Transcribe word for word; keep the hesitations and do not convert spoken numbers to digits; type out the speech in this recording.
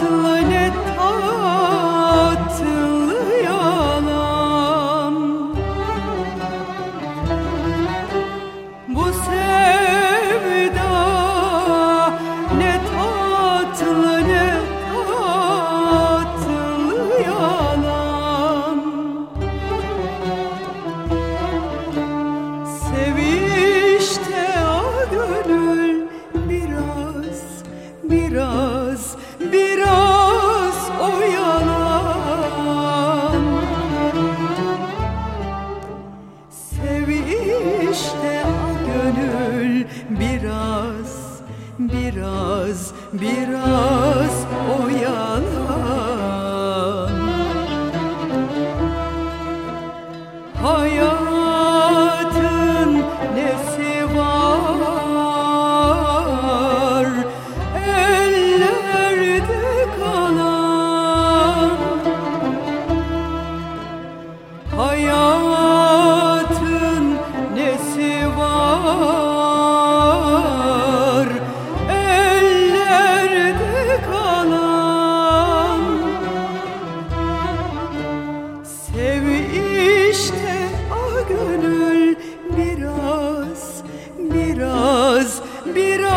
tatlı ne tatlı yalan. Bu sevda ne tatlı ne tatlı yalan. Sevişte o gönül biraz, biraz, biraz oyalan. Sevişte o gönül biraz, biraz, biraz oyalan. Hayatın nesi var ellerde kalan. Hayatın nesi var ellerde kalan. Sevişte o gönül biraz, biraz, biraz